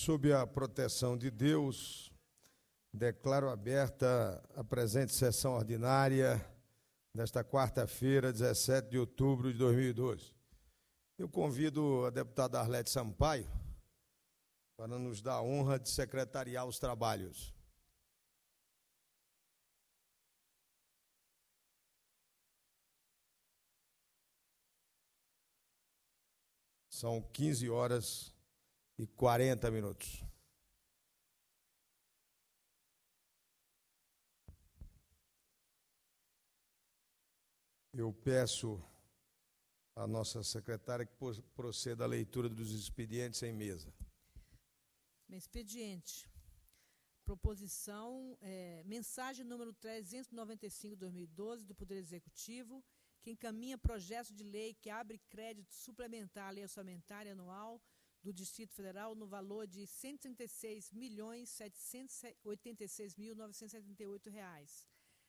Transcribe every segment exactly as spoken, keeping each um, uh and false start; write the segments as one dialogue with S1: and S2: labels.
S1: Sob a proteção de Deus, declaro aberta a presente sessão ordinária desta quarta-feira, dezessete de outubro de dois mil e doze. Eu convido a deputada Arlete Sampaio para nos dar a honra de secretariar os trabalhos. São quinze horas e quarenta minutos. Eu peço à nossa secretária que proceda à leitura dos expedientes em mesa.
S2: Bem, expediente. Proposição, é, mensagem número trezentos e noventa e cinco, dois mil e doze, do Poder Executivo, que encaminha projeto de lei que abre crédito suplementar à lei orçamentária anual do Distrito Federal no valor de cento e trinta e seis milhões, setecentos e oitenta e seis mil, novecentos e setenta e oito reais.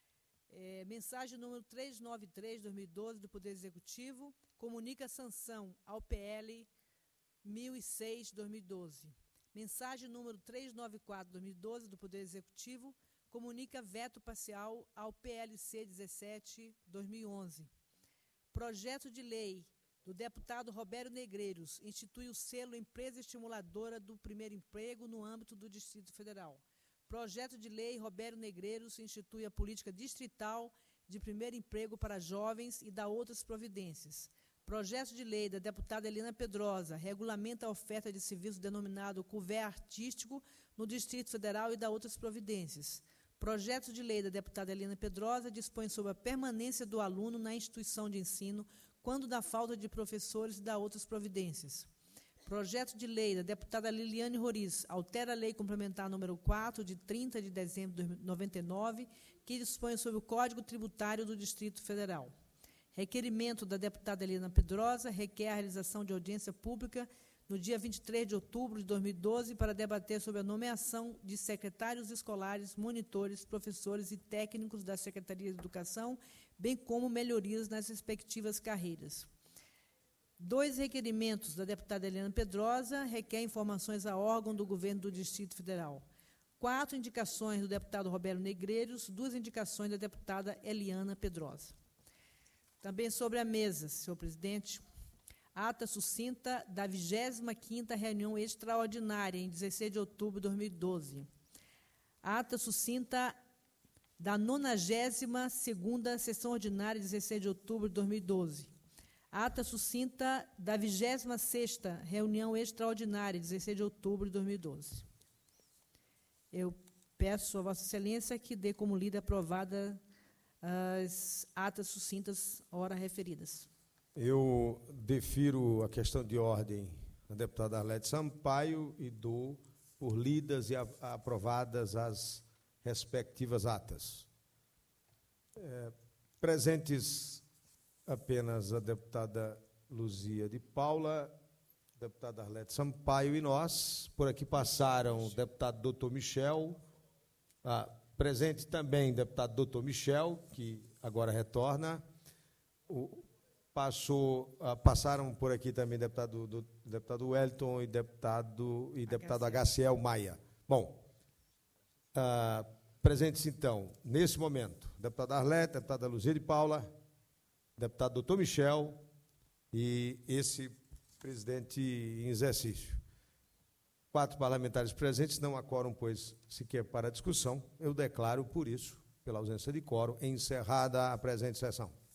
S2: É, mensagem número trezentos e noventa e três, dois mil e doze, do Poder Executivo, comunica sanção ao P L mil e seis, dois mil e doze. Mensagem número trezentos e noventa e quatro, dois mil e doze, do Poder Executivo, comunica veto parcial ao P L C dezessete, dois mil e onze. Projeto de lei do deputado Roberto Negreiros institui o selo Empresa Estimuladora do Primeiro Emprego no âmbito do Distrito Federal. Projeto de lei Roberto Negreiros institui a política distrital de primeiro emprego para jovens e dá outras providências. Projeto de lei da deputada Eliana Pedrosa regulamenta a oferta de serviço denominado couvert artístico no Distrito Federal e dá outras providências. Projeto de lei da deputada Eliana Pedrosa dispõe sobre a permanência do aluno na instituição de ensino quando da falta de professores e dá outras providências. Projeto de lei da deputada Liliane Roriz altera a lei complementar número quatro, de trinta de dezembro de noventa e nove, que dispõe sobre o Código Tributário do Distrito Federal. Requerimento da deputada Eliana Pedrosa requer a realização de audiência pública no dia vinte e três de outubro de dois mil e doze para debater sobre a nomeação de secretários escolares, monitores, professores e técnicos da Secretaria de Educação, bem como melhorias nas respectivas carreiras. Dois requerimentos da deputada Eliana Pedrosa requer informações a órgão do governo do Distrito Federal. Quatro indicações do deputado Roberto Negreiros, duas indicações da deputada Eliana Pedrosa. Também sobre a mesa, senhor presidente, ata sucinta da vigésima quinta reunião extraordinária, em dezesseis de outubro de dois mil e doze. Ata sucinta da nonagésima segunda sessão ordinária, dezesseis de outubro de dois mil e doze. Ata sucinta da vigésima sexta reunião extraordinária, dezesseis de outubro de dois mil e doze. Eu peço a Vossa Excelência que dê como lida aprovada as atas sucintas ora referidas.
S1: Eu defiro a questão de ordem da deputada Arlete Sampaio e dou por lidas e a, aprovadas as respectivas atas. É, presentes apenas a deputada Luzia de Paula, a deputada Arlete Sampaio e nós. Por aqui passaram o deputado doutor Michel, ah, presente também o deputado doutor Michel, que agora retorna. O, passou, ah, passaram por aqui também deputado, do, deputado Wellington e deputado, e deputado Agaciel Maia. Bom, ah, presentes então, nesse momento, deputada Arlete, deputada Luzia de Paula, deputado doutor Michel e esse presidente em exercício. Quatro parlamentares presentes, não há quórum, pois, sequer para discussão. Eu declaro, por isso, pela ausência de quórum, encerrada a presente sessão.